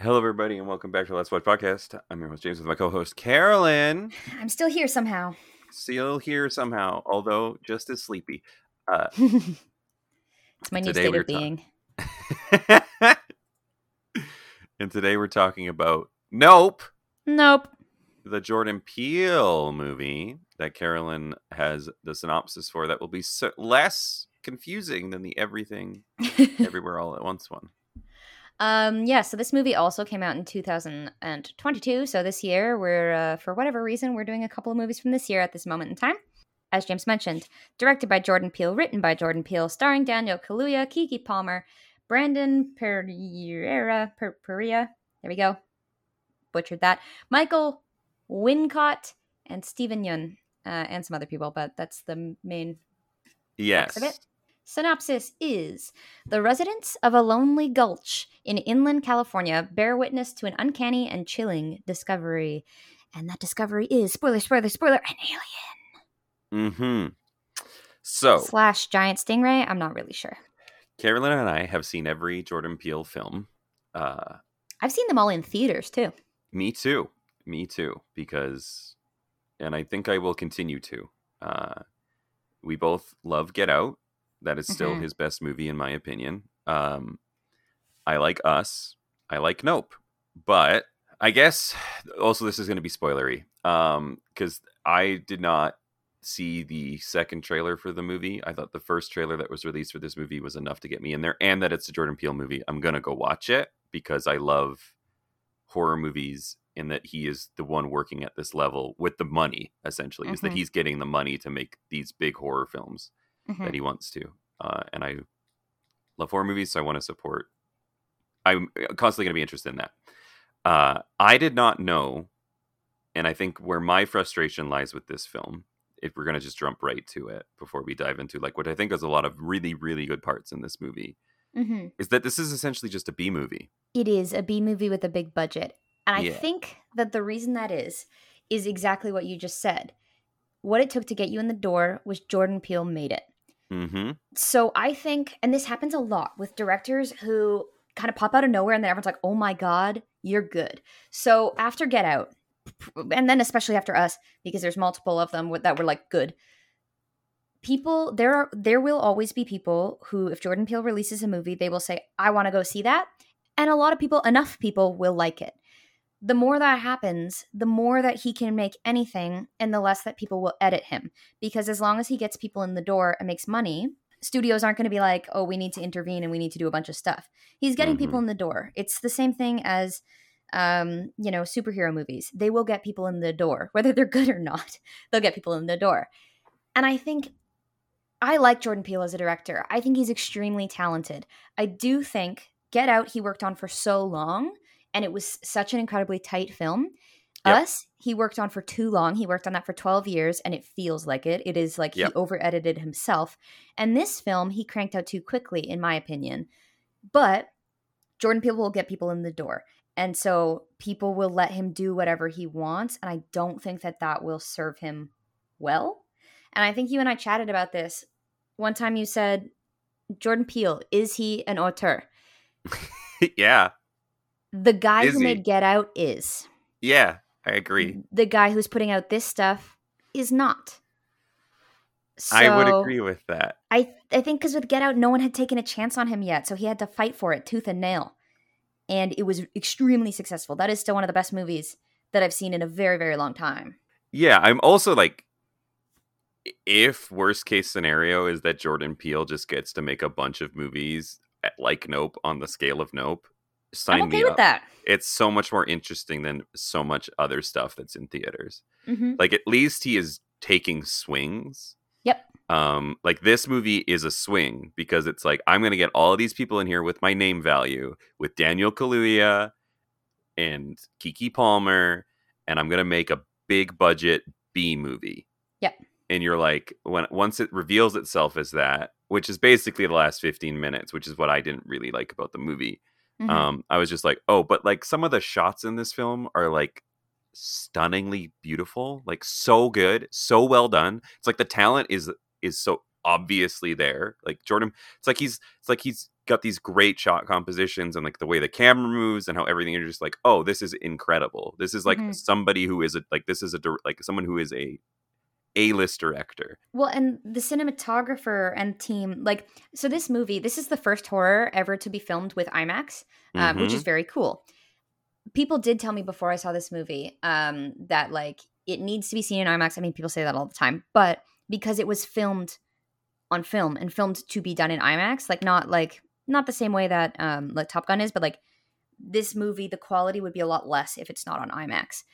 Hello, everybody, and welcome back to Let's Watch Podcast. I'm your host, James, with my co-host, Carolyn. I'm still here somehow. Still here somehow, although just as sleepy. Uh, It's my new today state we were of being. and today we're talking about Nope, Nope. the Jordan Peele movie that Carolyn has the synopsis for that will be less confusing than the Everything Everywhere All at Once one. So this movie also came out in 2022. So this year, we're for whatever reason, we're doing a couple of movies from this year at this moment in time. As James mentioned, directed by Jordan Peele, written by Jordan Peele, starring Daniel Kaluuya, Kiki Palmer, Brandon Pereira. There we go. Butchered that. Michael Wincott and Stephen Yun, and some other people, but that's the main crux of it. Yes. Synopsis is: the residents of a lonely gulch in inland California bear witness to an uncanny and chilling discovery. And that discovery is, spoiler, an alien. Mm-hmm. So, / giant stingray? I'm not really sure. Carolyn and I have seen every Jordan Peele film. I've seen them all in theaters, too. Me too, because, and I think I will continue to. We both love Get Out. That is still his best movie, in my opinion. I like Us. I like Nope. But I guess also this is going to be spoilery, because I did not see the second trailer for the movie. I thought the first trailer that was released for this movie was enough to get me in there, and that it's a Jordan Peele movie. I'm going to go watch it because I love horror movies, and that he is the one working at this level with the money, essentially, is that he's getting the money to make these big horror films that he wants to. And I love horror movies, so I want to support. I'm constantly going to be interested in that. I did not know, and I think where my frustration lies with this film, if we're going to just jump right to it before we dive into like what I think is a lot of really, really good parts in this movie, is that this is essentially just a B movie. It is a B movie with a big budget. And I think that the reason that is exactly what you just said. What it took to get you in the door was Jordan Peele made it. So I think, and this happens a lot with directors who kind of pop out of nowhere and then everyone's like, oh my God, you're good. So after Get Out, and then especially after Us, because there's multiple of them that were like good, people, there will always be people who, if Jordan Peele releases a movie, they will say, I want to go see that. And a lot of people, enough people will like it. The more that happens, the more that he can make anything and the less that people will edit him. Because as long as he gets people in the door and makes money, studios aren't going to be like, oh, we need to intervene and we need to do a bunch of stuff. He's getting people in the door. It's the same thing as, superhero movies. They will get people in the door. Whether they're good or not, they'll get people in the door. And I think I like Jordan Peele as a director. I think he's extremely talented. I do think Get Out he worked on for so long, and it was such an incredibly tight film. Yep. Us, he worked on for too long. He worked on that for 12 years, and it feels like it. It is like he over-edited himself. And this film, he cranked out too quickly, in my opinion. But Jordan Peele will get people in the door. And so people will let him do whatever he wants, and I don't think that that will serve him well. And I think you and I chatted about this. One time you said, Jordan Peele, is he an auteur? Yeah. The guy who made Get Out is. Yeah, I agree. The guy who's putting out this stuff is not. So I would agree with that. I think because with Get Out, no one had taken a chance on him yet, so he had to fight for it tooth and nail. And it was extremely successful. That is still one of the best movies that I've seen in a very, very long time. Yeah, I'm also like, if worst case scenario is that Jordan Peele just gets to make a bunch of movies like Nope on the scale of Nope, sign I'm okay me with up. that. It's so much more interesting than so much other stuff that's in theaters. Like, at least he is taking swings. Yep. Like, this movie is a swing because it's like, I'm going to get all of these people in here with my name value, with Daniel Kaluuya and Kiki Palmer, and I'm going to make a big budget B movie. Yep. And you're like, once it reveals itself as that, which is basically the last 15 minutes, which is what I didn't really like about the movie. I was just like, oh, but like some of the shots in this film are like stunningly beautiful, like so good, so well done. It's like the talent is so obviously there. Like Jordan, it's like he's got these great shot compositions and like the way the camera moves and how everything, you're just like, oh, this is incredible. This is like somebody who is like someone who is A-list director. Well, and the cinematographer and team, like, so this movie, this is the first horror ever to be filmed with IMAX, which is very cool. People did tell me before I saw this movie that, like, it needs to be seen in IMAX. I mean, people say that all the time, but because it was filmed on film and filmed to be done in IMAX, not the same way that like Top Gun is, but like this movie, the quality would be a lot less if it's not on IMAX.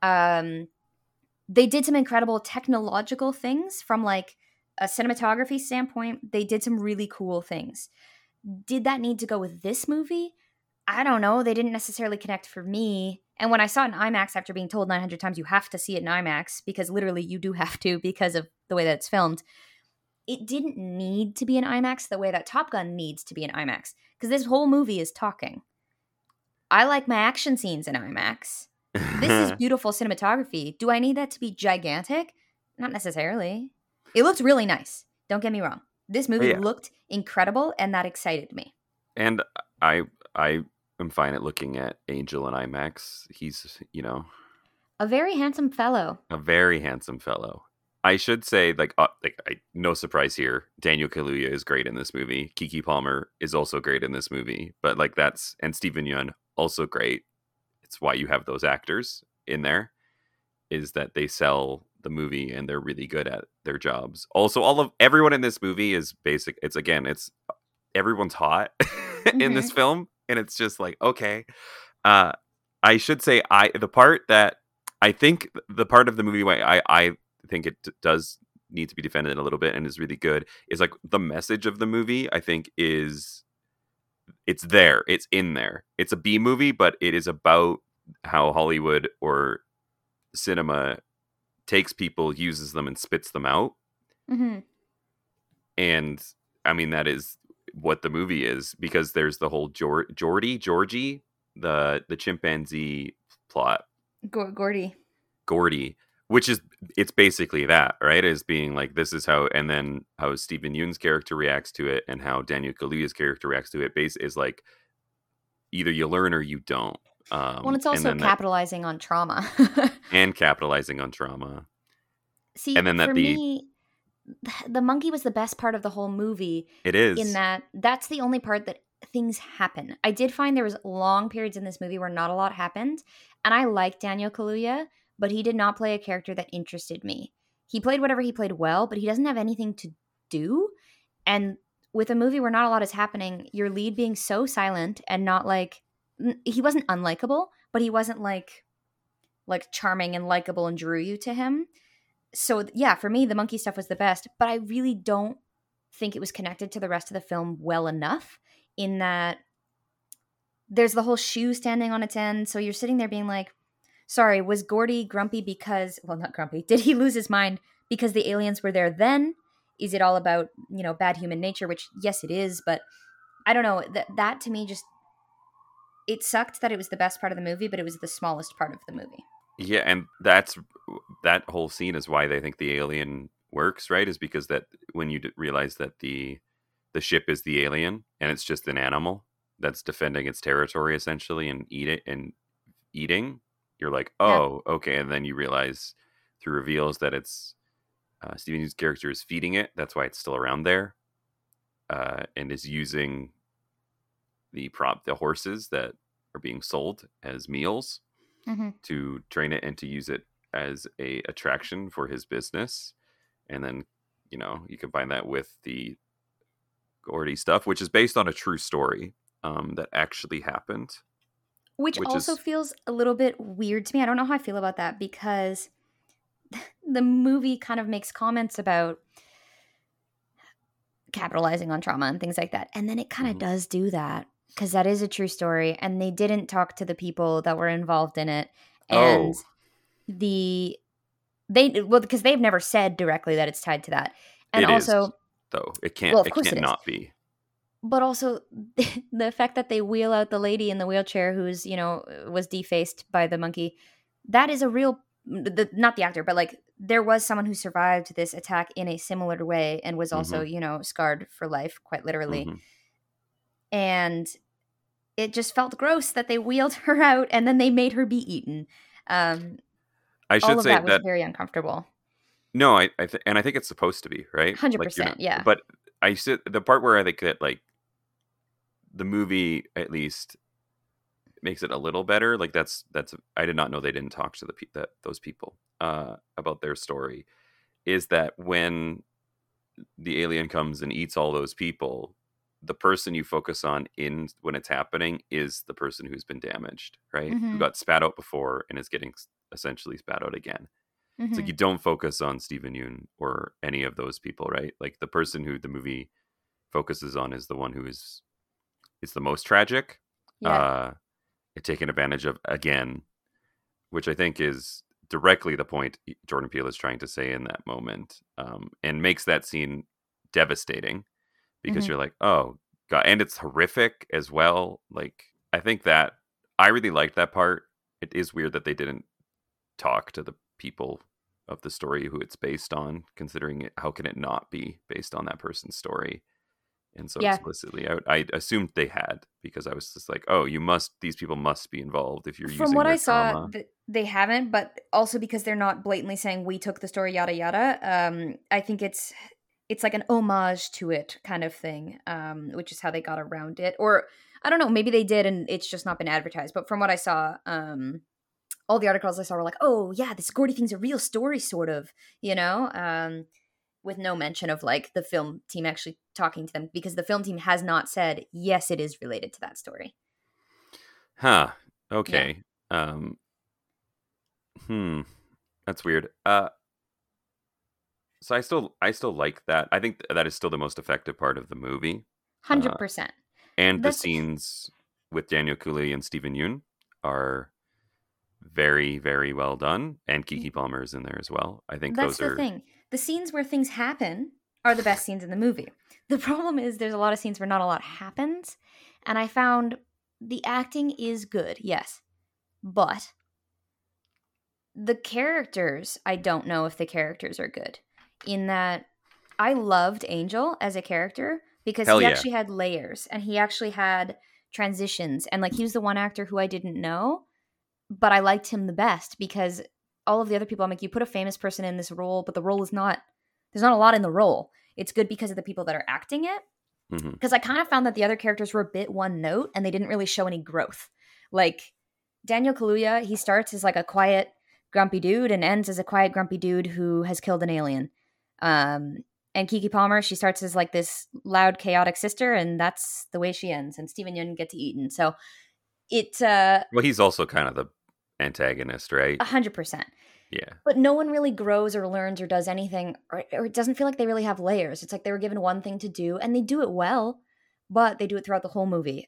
They did some incredible technological things from like a cinematography standpoint. They did some really cool things. Did that need to go with this movie? I don't know. They didn't necessarily connect for me. And when I saw it in IMAX after being told 900 times you have to see it in IMAX, because literally you do have to because of the way that it's filmed, it didn't need to be in IMAX the way that Top Gun needs to be in IMAX. Because this whole movie is talking. I like my action scenes in IMAX. This is beautiful cinematography. Do I need that to be gigantic? Not necessarily. It looked really nice. Don't get me wrong. This movie looked incredible, and that excited me. And I am fine at looking at Angel in IMAX. He's, a very handsome fellow. A very handsome fellow. I should say, no surprise here, Daniel Kaluuya is great in this movie. Keke Palmer is also great in this movie. But and Steven Yeun, also great. It's why you have those actors in there, is that they sell the movie and they're really good at their jobs. Also, everyone in this movie is basic. It's everyone's hot in this film. And it's just like, okay. I should say the part of the movie why I think it does need to be defended a little bit and is really good is like the message of the movie. I think it's there, it's in there. It's a B movie, but it is about how Hollywood or cinema takes people, uses them, and spits them out. And I mean, that is what the movie is, because there's the whole Georgie, the chimpanzee plot. Gordy. Which is, it's basically that, right? As being like, this is how, and then how Steven Yeun's character reacts to it and how Daniel Kaluuya's character reacts to it is like, either you learn or you don't. Well, it's also capitalizing on trauma. And capitalizing on trauma. See, and then for me, the monkey was the best part of the whole movie. It is. In that's the only part that things happen. I did find there was long periods in this movie where not a lot happened. And I like Daniel Kaluuya, but he did not play a character that interested me. He played whatever he played well, but he doesn't have anything to do. And with a movie where not a lot is happening, your lead being so silent and not like, he wasn't unlikable, but he wasn't like charming and likable and drew you to him. So yeah, for me, the monkey stuff was the best, but I really don't think it was connected to the rest of the film well enough, in that there's the whole shoe standing on its end. So you're sitting there being like, sorry, was Gordy grumpy because, well, not grumpy. Did he lose his mind because the aliens were there then? Is it all about, bad human nature? Which, yes, it is. But I don't know. That to me just, it sucked that it was the best part of the movie, but it was the smallest part of the movie. Yeah, and that whole scene is why they think the alien works, right? Is because that when you realize that the ship is the alien and it's just an animal that's defending its territory essentially and eating, you're like, oh, yeah. Okay. And then you realize through reveals that it's Steven Yeun's character is feeding it. That's why it's still around there, and is using the horses that are being sold as meals to train it and to use it as a attraction for his business. And then, you combine that with the Gordy stuff, which is based on a true story that actually happened. Which also feels a little bit weird to me. I don't know how I feel about that, because the movie kind of makes comments about capitalizing on trauma and things like that. And then it kind of does do that, because that is a true story. And they didn't talk to the people that were involved in it. And because they've never said directly that it's tied to that. And it can't not be. But also the fact that they wheel out the lady in the wheelchair who's, was defaced by the monkey, that is a real, not the actor, but like there was someone who survived this attack in a similar way and was also, Mm-hmm. you know, scarred for life, quite literally. Mm-hmm. And it just felt gross that they wheeled her out and then they made her be eaten. I All should of say that was that very uncomfortable. no, and I think it's supposed to be, right? Like, 100%, yeah. but I said the part where I think that like the movie at least makes it a little better. Like that's I did not know they didn't talk to those people about their story. Is that when the alien comes and eats all those people, the person you focus on in when it's happening is the person who's been damaged, right? Who Mm-hmm. got spat out before and is getting essentially spat out again. It's like Mm-hmm. you don't focus on Stephen Yeun or any of those people, right? Like the person who the movie focuses on is the one who is the most tragic, Yeah. uh, taken advantage of again, which I think is directly the point Jordan Peele is trying to say in that moment, and makes that scene devastating because Mm-hmm. you're like, oh god, and it's horrific as well. Like I think that I really liked that part. It is weird that they didn't talk to the people of the story who it's based on, considering it, how can it not be based on that person's story and so Yeah. explicitly. I assumed they had because I was just like, oh, these people must be involved if you're From using what I their saw, trauma. they haven't, but also because they're not blatantly saying we took the story, yada yada. I think it's like an homage to it kind of thing, which is how they got around it. Or I don't know, maybe they did and it's just not been advertised. But from what I saw, all the articles I saw were like, oh yeah, this Gordy thing's a real story, sort of, you know, with no mention of like the film team actually talking to them because the film team has not said yes, it is related to that story. Huh. Yeah, Okay. Um, hmm. That's weird. So I still like that. I think that is still the most effective part of the movie. Uh, 100%. and the That's scenes with Daniel Cooley and Stephen Yeun are very, very well done. And Kiki Palmer is in there as well. I think that's those the are. thing. The scenes where things happen are the best scenes in the movie. The problem is there's a lot of scenes where not a lot happens, and I found the acting is good, yes, but the characters, I don't know if the characters are good. In that I loved Angel as a character because Hell he yeah. actually had layers and he actually had transitions, and like he was the one actor who I didn't know, but I liked him the best because all of the other people, I'm like, you put a famous person in this role, but the role is not, there's not a lot in the role. It's good because of the people that are acting it. Hmm. Because I kind of found that the other characters were a bit one note and they didn't really show any growth. Like Daniel Kaluuya, he starts as like a quiet, grumpy dude and ends as a quiet, grumpy dude who has killed an alien. Um, and Kiki Palmer, she starts as like this loud, chaotic sister, and that's the way she ends. And Stephen Yeun gets eaten. So it Well, he's also kind of the antagonist, right? 100%. Yeah. But no one really grows or learns or does anything, or it doesn't feel like they really have layers. It's like they were given one thing to do, and they do it well, but they do it throughout the whole movie.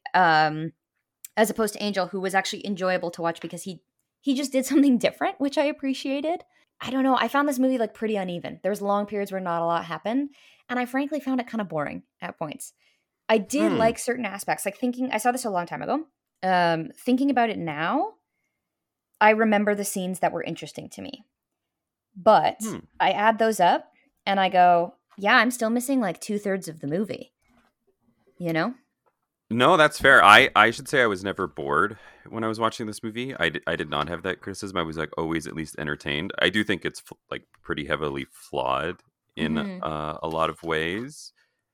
As opposed to Angel, who was actually enjoyable to watch because he just did something different, which I appreciated. I don't know. I found this movie like pretty uneven. There was long periods where not a lot happened, and I frankly found it kind of boring at points. I did Hmm. like certain aspects, like thinking. I saw this a long time ago. Thinking about it now, I remember the scenes that were interesting to me. But Hmm. I add those up and I go, yeah, I'm still missing like 2/3 of the movie, you know? No, that's fair. I should say I was never bored when I was watching this movie. I did not have that criticism. I was like always at least entertained. I do think it's like pretty heavily flawed in Hmm. a lot of ways.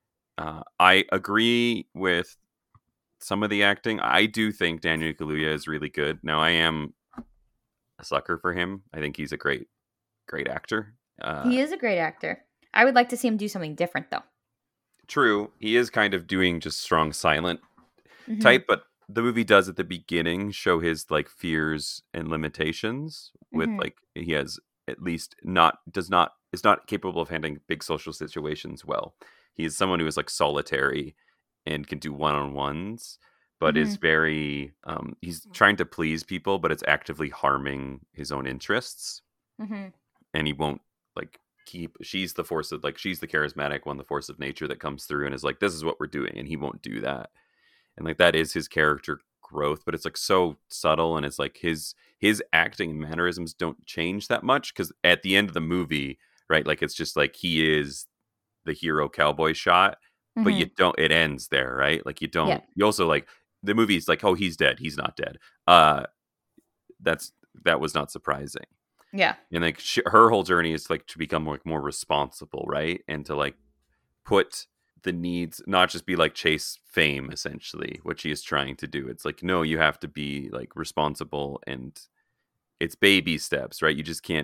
I agree with some of the acting. I do think Daniel Kaluuya is really good. Now I am a sucker for him. I think he's a great actor. He is a great actor. I would like to see him do something different though. True, he is kind of doing just strong silent Hmm. type, but the movie does at the beginning show his like fears and limitations with Hmm. like he has at least not does not is not capable of handling big social situations well. He is someone who is like solitary and can do one-on-ones, but Hmm. is very he's trying to please people, but it's actively harming his own interests, Hmm. and he won't like keep she's the force of like she's the charismatic one, the force of nature that comes through and is like this is what we're doing, and he won't do that, and like that is his character growth, but it's like so subtle, and it's like his acting and mannerisms don't change that much, because at the end of the movie, right, like it's just like he is the hero cowboy shot, but you don't, it ends there, right? Like you Yeah. don't, you also like the movie's like, oh, he's dead, he's not dead. That was not surprising. Yeah. And like her whole journey is like to become like more responsible, right? And to like put the needs, not just be like chase fame, essentially what she is trying to do. It's like, no, you have to be like responsible, and it's baby steps, right? You just can't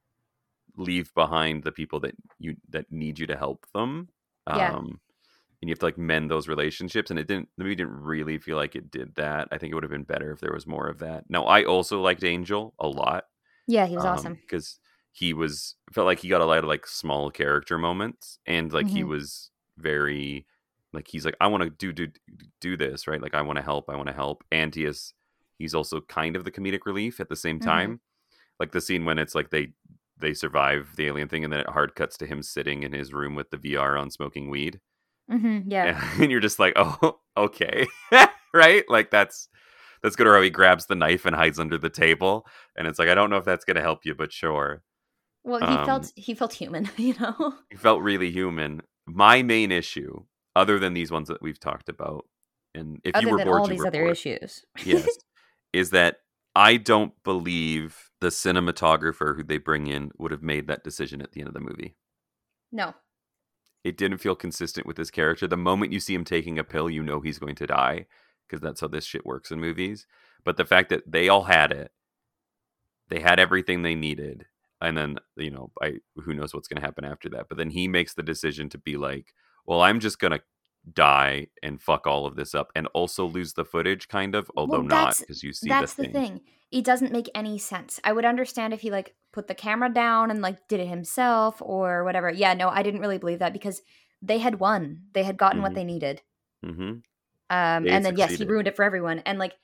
leave behind the people that need you to help them. Yeah. And you have to like mend those relationships, and the movie didn't really feel like it did that. I think it would have been better if there was more of that. Now, I also liked Angel a lot. Yeah, he was awesome because he felt like he got a lot of like small character moments, and like he was very like, he's like, I want to do this, right? Like I want to help, and he's also kind of the comedic relief at the same time. Like the scene when it's like they survive the alien thing, and then it hard cuts to him sitting in his room with the VR on, smoking weed. Yeah. And you're just like, oh, okay. Right? Like that's good. Or how he grabs the knife and hides under the table, and it's like, I don't know if that's gonna help you, but sure. Well, he felt human, you know. He felt really human. My main issue, other than these ones that we've talked about, and if you were bored, all these other issues, yes, is that I don't believe the cinematographer who they bring in would have made that decision at the end of the movie. No. It didn't feel consistent with his character. The moment you see him taking a pill, you know he's going to die, because that's how this shit works in movies. But the fact that they all had it, they had everything they needed, and then, you know, who knows what's going to happen after that. But then he makes the decision to be like, well, I'm just going to die and fuck all of this up, and also lose the footage, kind of, although not, because you see that's the thing. It doesn't make any sense. I would understand if he like put the camera down and like did it himself or whatever. Yeah, no, I didn't really believe that, because they had won. They had gotten what they needed. And then succeeded. Yes, he ruined it for everyone. And like,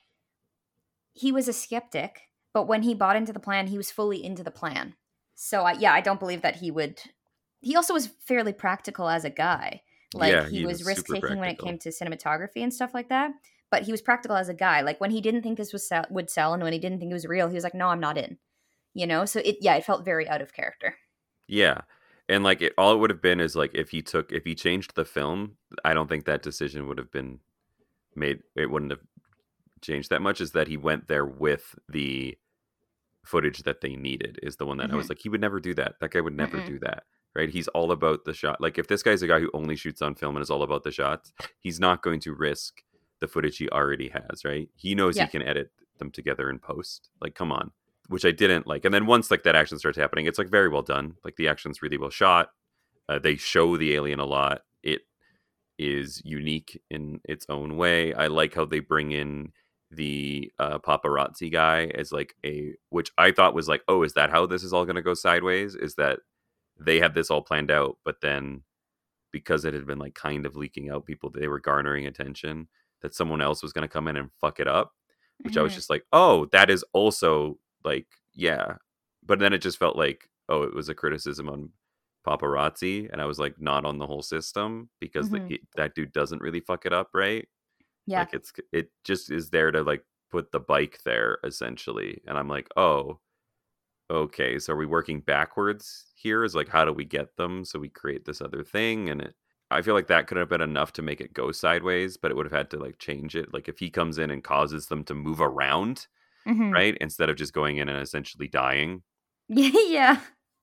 he was a skeptic, but when he bought into the plan, he was fully into the plan. So I don't believe that he would. He also was fairly practical as a guy. Like, he was risk taking when it came to cinematography and stuff like that. But he was practical as a guy. Like, when he didn't think this would sell, and when he didn't think it was real, he was like, no, I'm not in. You know? So it felt very out of character. Yeah. And like, all it would have been is like, if he changed the film, I don't think that decision would have been made. It wouldn't have changed that much. Is that he went there with the footage that they needed, is the one that I was like, he would never do that. That guy would never do that. Right? He's all about the shot. Like, if this guy's a guy who only shoots on film and is all about the shots, he's not going to risk the footage he already has, right? He knows he can edit them together in post. Like, come on. Which I didn't like. And then once like that action starts happening, it's like very well done. Like, the action's really well shot. They show the alien a lot. It is unique in its own way. I like how they bring in the paparazzi guy as like which I thought was like, oh, is that how this is all going to go sideways? Is that they had this all planned out, but then because it had been like kind of leaking out, they were garnering attention, that someone else was going to come in and fuck it up, which I was just like, oh, that is also like, yeah. But then it just felt like, oh, it was a criticism on paparazzi, and I was like, not on the whole system, because that dude doesn't really fuck it up, right? Yeah. Like, it just is there to like put the bike there, essentially. And I'm like, oh, okay, so are we working backwards here? Is like, how do we get them? So we create this other thing, and I feel like that could have been enough to make it go sideways, but it would have had to like change it. Like, if he comes in and causes them to move around, right, instead of just going in and essentially dying. Yeah.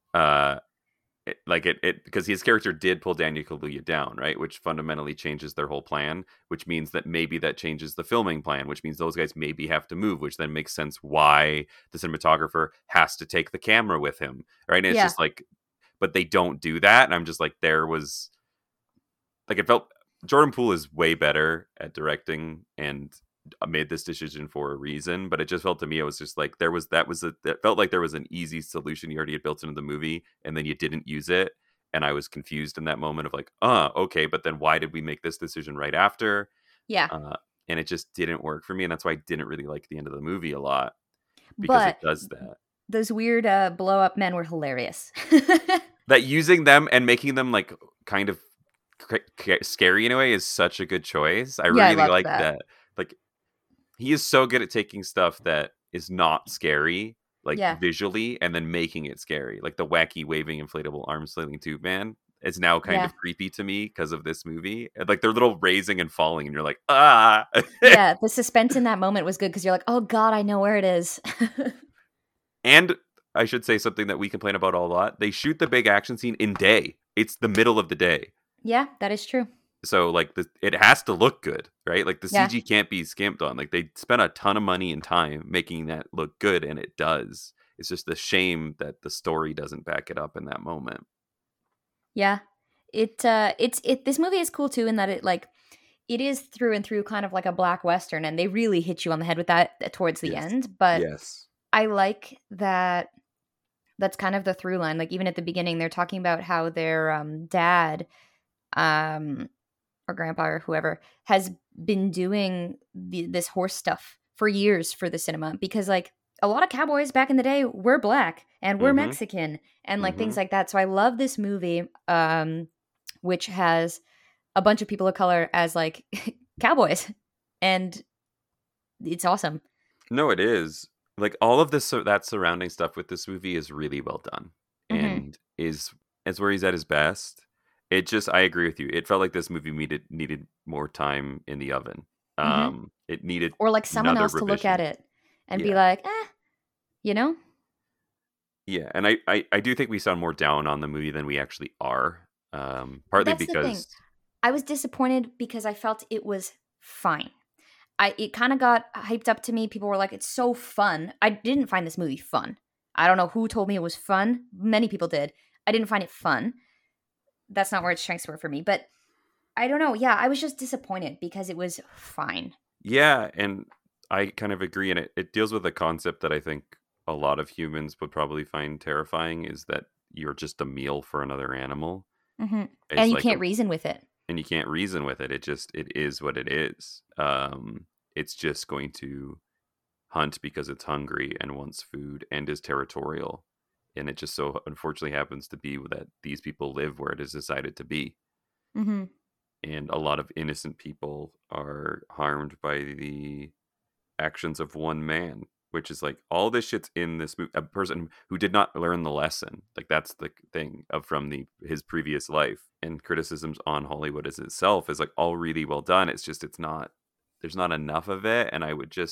Because his character did pull Daniel Kaluuya down, right, which fundamentally changes their whole plan, which means that maybe that changes the filming plan, which means those guys maybe have to move, which then makes sense why the cinematographer has to take the camera with him, right? And it's just like, but they don't do that, and I'm just like, there was like, it felt Jordan Poole is way better at directing and made this decision for a reason, but it just felt to me, it was just like, that felt like there was an easy solution you already had built into the movie, and then you didn't use it, and I was confused in that moment of like, okay, but then why did we make this decision right after? And it just didn't work for me, and that's why I didn't really like the end of the movie a lot, because it does that. Those weird blow up men were hilarious. That using them and making them like kind of scary in a way is such a good choice. I really like that. Like, he is so good at taking stuff that is not scary, like Yeah. visually, and then making it scary. Like the wacky waving inflatable arm flailing tube man is now kind Yeah. of creepy to me because of this movie. And, like, they're little raising and falling, and you're like, ah. Yeah, the suspense in that moment was good because you're like, oh god, I know where it is. And I should say something that we complain about a lot. They shoot the big action scene in day. It's the middle of the day. Yeah, that is true. So, like, it has to look good, right? Like, the Yeah. CG can't be skimped on. Like, they spent a ton of money and time making that look good, and it does. It's just a shame that the story doesn't back it up in that moment. Yeah. This movie is cool too in that it is through and through kind of like a black western, and they really hit you on the head with that towards the end. But yes, I like that that's kind of the through line. Like even at the beginning, they're talking about how their dad, or grandpa or whoever has been doing this horse stuff for years for the cinema, because like a lot of cowboys back in the day were black and were Mexican and like things like that. So I love this movie, which has a bunch of people of color as like cowboys, and it's awesome. No, it is. Like, all of this, that surrounding stuff with this movie is really well done, and is where he's at his best. It just, I agree with you. It felt like this movie needed more time in the oven. It needed, or like someone else to look at it and be like, you know? Yeah, and I do think we sound more down on the movie than we actually are. Partly That's the thing. because I was disappointed because I felt it was fine. It kind of got hyped up to me. People were like, it's so fun. I didn't find this movie fun. I don't know who told me it was fun. Many people did. I didn't find it fun. That's not where its strengths were for me. But I don't know. Yeah, I was just disappointed because it was fine. Yeah, and I kind of agree. And it deals with a concept that I think a lot of humans would probably find terrifying, is that you're just a meal for another animal. And you can't reason with it. And you can't reason with it. It is what it is. It's just going to hunt because it's hungry and wants food and is territorial. And it just so unfortunately happens to be that these people live where it is decided to be. And a lot of innocent people are harmed by the actions of one man, which is like, all this shit's in this movie. A person who did not learn the lesson. Like, that's the thing from his previous life. And criticisms on Hollywood as itself is like all really well done. It's just, there's not enough of it. And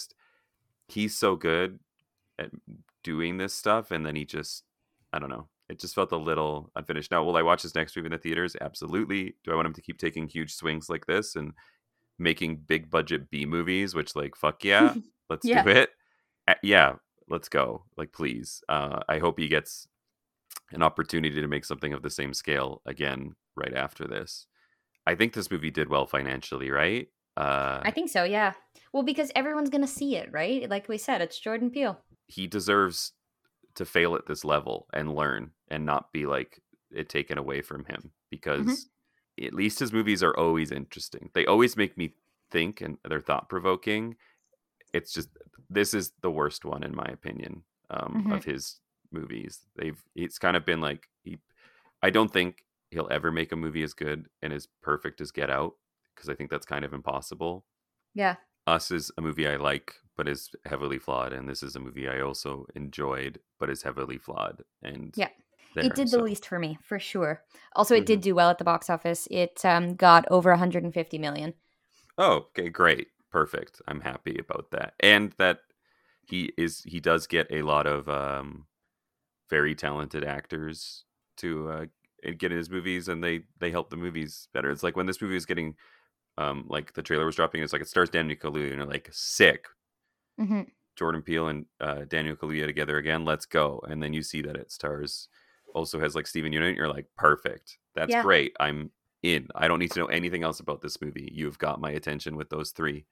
he's so good at doing this stuff. And then I don't know. It just felt a little unfinished. Now, will I watch this next movie in the theaters? Absolutely. Do I want him to keep taking huge swings like this and making big budget B movies, which, like, fuck yeah, let's do it. Yeah, let's go. Like, please. I hope he gets an opportunity to make something of the same scale again right after this. I think this movie did well financially, right? I think so, yeah. Well, because everyone's going to see it, right? Like we said, it's Jordan Peele. He deserves to fail at this level and learn and not be like it taken away from him, because at least his movies are always interesting. They always make me think, and they're thought-provoking. It's just, this is the worst one in my opinion, of his movies. It's kind of been like, I don't think he'll ever make a movie as good and as perfect as Get Out, because I think that's kind of impossible. Yeah. Us is a movie I like, but is heavily flawed, and this is a movie I also enjoyed, but is heavily flawed. And yeah, it did the least for me, for sure. Also, it did do well at the box office. It got over 150 million. Oh, okay, great, perfect. I'm happy about that, and that he does get a lot of very talented actors to get in his movies, and they help the movies better. It's like when this movie was getting, like, the trailer was dropping, it's like, it stars Daniel Kaluuya, and you're like, sick. Jordan Peele and Daniel Kaluuya together again, let's go. And then you see that it also has like Steven Yeun, you're like, perfect, that's great, I'm in. I don't need to know anything else about this movie. You've got my attention with those three.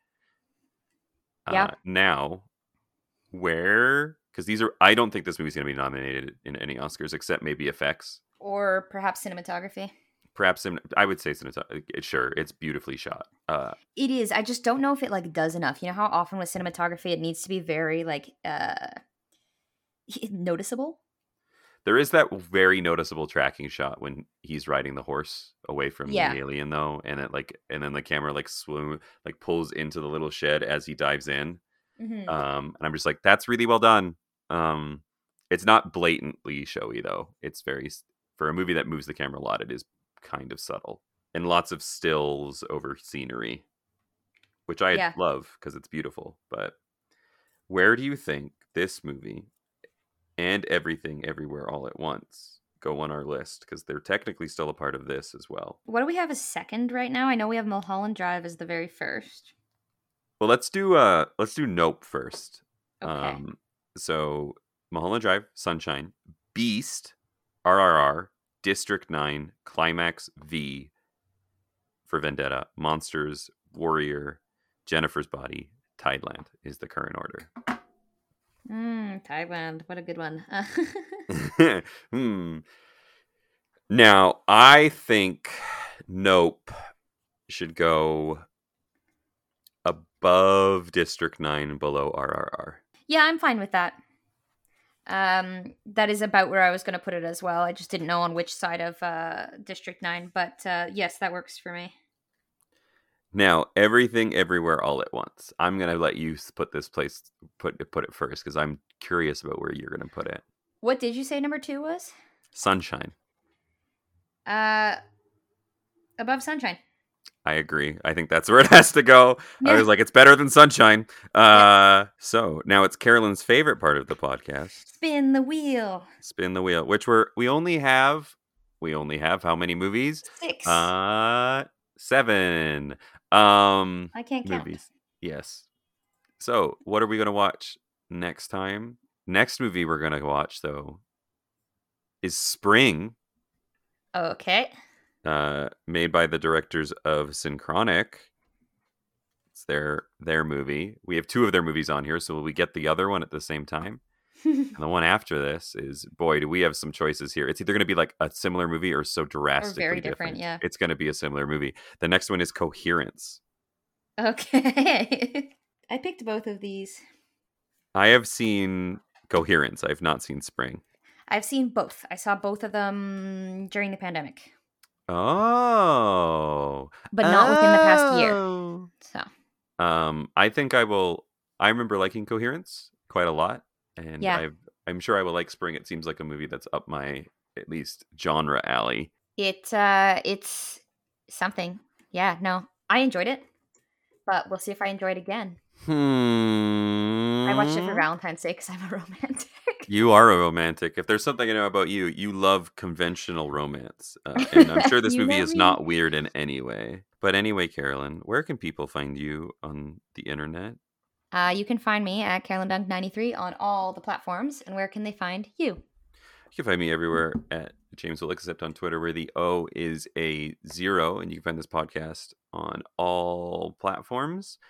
Now, because I don't think this movie's going to be nominated in any Oscars except maybe effects or perhaps cinematography. Perhaps I would say sure, it's beautifully shot. It is. I just don't know if it like does enough. You know how often with cinematography it needs to be very like noticeable. There is that very noticeable tracking shot when he's riding the horse away from the alien, though, and then the camera pulls into the little shed as he dives in. Mm-hmm. And I'm just like, that's really well done. It's not blatantly showy though. It's very, for a movie that moves the camera a lot, it is kind of subtle, and lots of stills over scenery, which I love because it's beautiful. But where do you think this movie and Everything Everywhere All at Once go on our list? Because they're technically still a part of this as well. What do we have as second right now? I know we have Mulholland Drive as the very first. Well, let's do Nope first. Okay. So Mulholland Drive, Sunshine, Beast, RRR, District 9, Climax, V for Vendetta, Monsters, Warrior, Jennifer's Body, Tideland is the current order. Tideland. What a good one. Now, I think Nope should go above District 9 and below RRR. Yeah, I'm fine with that. That is about where I was going to put it as well. I just didn't know on which side of District 9, but yes, that works for me. Now, Everything Everywhere All at Once. I'm going to let you put it first because I'm curious about where you're going to put it. What did you say number 2 was? Sunshine. Above Sunshine. I agree. I think that's where it has to go. Yeah. I was like, it's better than Sunshine. So now it's Carolyn's favorite part of the podcast. Spin the wheel. Spin the wheel. Which we only have how many movies? 6. 7. I can't count. Movies. Yes. So what are we gonna watch next time? Next movie we're gonna watch though is Spring. Okay. Made by the directors of Synchronic. It's their movie. We have 2 of their movies on here, so will we get the other one at the same time? And the one after this is, boy, do we have some choices here. It's either going to be like a similar movie or so drastically very different. Yeah, it's going to be a similar movie. The next one is Coherence. Okay. I picked both of these. I have seen Coherence. I've not seen Spring. I've seen both. I saw both of them during the pandemic. Oh. But not within the past year. So. I think I will. I remember liking Coherence quite a lot. And I'm sure I will like Spring. It seems like a movie that's up my, at least, genre alley. It's something. Yeah, no. I enjoyed it. But we'll see if I enjoy it again. I watched it for Valentine's Day because I'm a romantic. You are a romantic. If there's something I know about you, you love conventional romance. And I'm sure this movie is not weird in any way. But anyway, Carolyn, where can people find you on the internet? You can find me at CarolynDunk93 on all the platforms. And where can they find you? You can find me everywhere at James Will, except on Twitter, where the O is a 0. And you can find this podcast on all platforms.